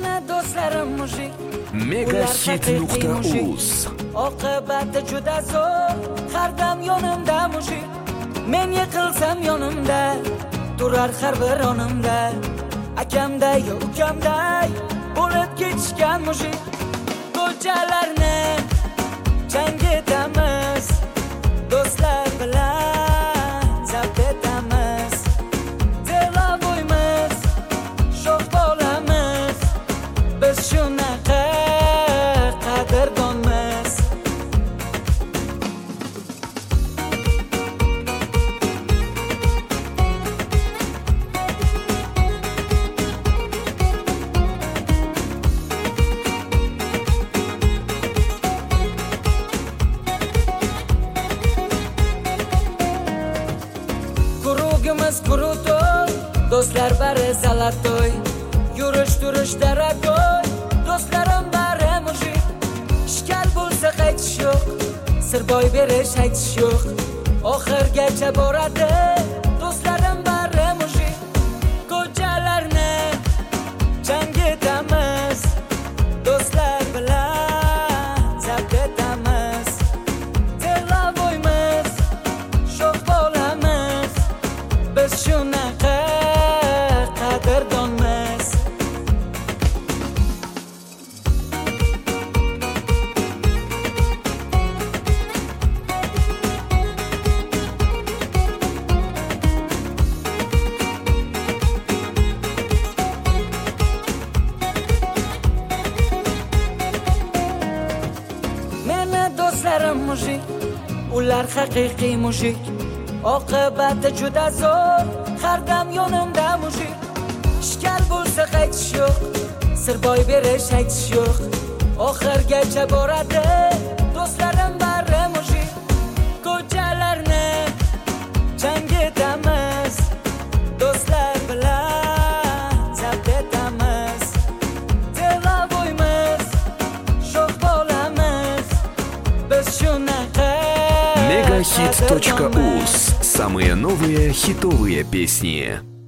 Meni do'stlarim mujik, Megahit.uz. oqibati juda zo'r, har dam yonimda mujik. Men yiqilsam yonimda turar har bir onimda. Akamday yo ukamday bo'lib ketishgan mujik. Ko'chalarni chang etamiz, do'stlar bilan zabt etamiz. Delovoymiz, sho'x bo'lamiz, biz shunaqa qadrdonmiz. Kurugimiz kurutoy, do'stlar bari zalatoy. Yurish turish daragoy, do'stlarim bari mujik. Ishkal bo'lsa qaytish yo'q, sir boy berish aytish yo'q. Oxirgacha boradi, do'stlarim bari mujik. Ko'chalarni chang etamiz, do'stlar bilan zabt etamiz. Delovoymiz, sho'x bo'lamiz, biz shunaqa qadrdonmiz. Meni do'stlarim mujik, ular haqiqiy mujik. Oqibati juda zo'r, har dam yonimda mujik. Ishkal bo'lsa qaytish yo'q, sir boy berish aytish yo'q. Oxirgacha boradi, do'stlarim bari mujik. Ko'chalarni chang etamiz, do'stlar bilan zabt etamiz. Delovoymiz, sho'x bo'lamiz, biz shunaqa Megahit.uz. Самые новые хитовые песни.